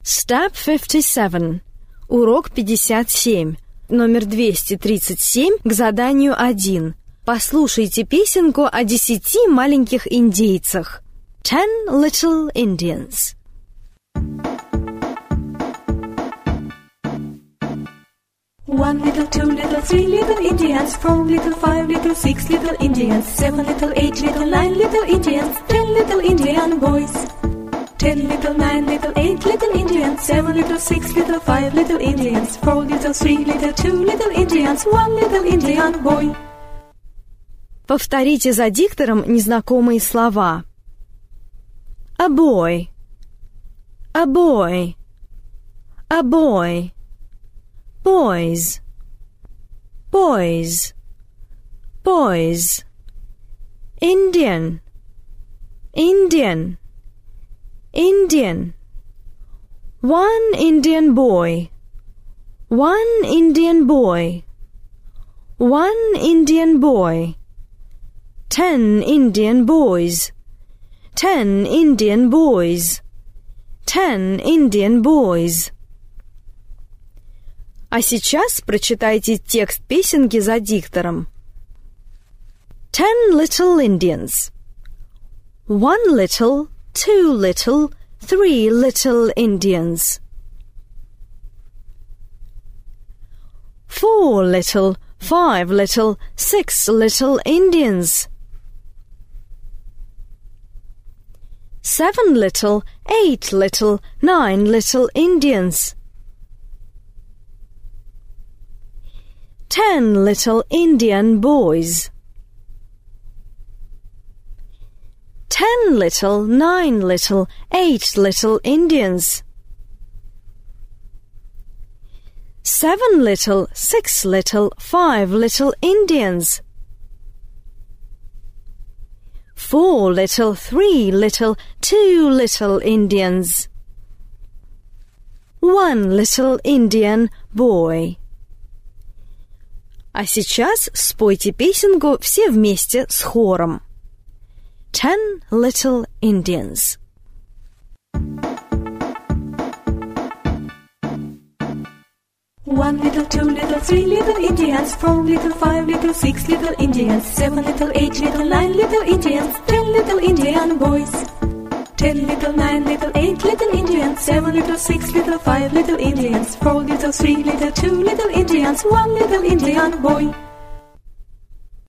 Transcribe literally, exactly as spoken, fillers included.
Step fifty-seven. Урок пятьдесят семь. Номер двести тридцать семь к заданию один. Послушайте песенку о десяти маленьких индейцах. Ten Little Indians. One little, two little, three little Indians, four little, five little, six little Indians, seven little, eight little, nine little Indians, ten little Indian boys. Ten little, nine little, eight little Indians, seven little, six little, five little Indians, four little, three little, two little Indians, one little Indian boy. Повторите за диктором незнакомые слова. A boy, a boy, a boy. Boys, boys, boys. Indian, Indian, Indian. One Indian boy, one Indian boy, one Indian boy. Ten Indian boys, ten Indian boys, ten Indian boys. А сейчас прочитайте текст песенки за диктором. Ten little Indians. One little, two little, three little Indians. Four little, five little, six little Indians. Seven little, eight little, nine little Indians. Ten little Indian boys. Ten little, nine little, eight little Indians. Seven little, six little, five little Indians. Four little, three little, two little Indians. One little Indian boy. А сейчас спойте песенку все вместе с хором. Ten Little Indians. One little, two little, three little Indians, four little, five little, six little Indians, seven little, eight little, nine little Indians, ten little Indian boys. Ten little, nine little, eight little Indians, seven little, six little, five little Indians, four little, three little, two little Indians, one little Indian boy.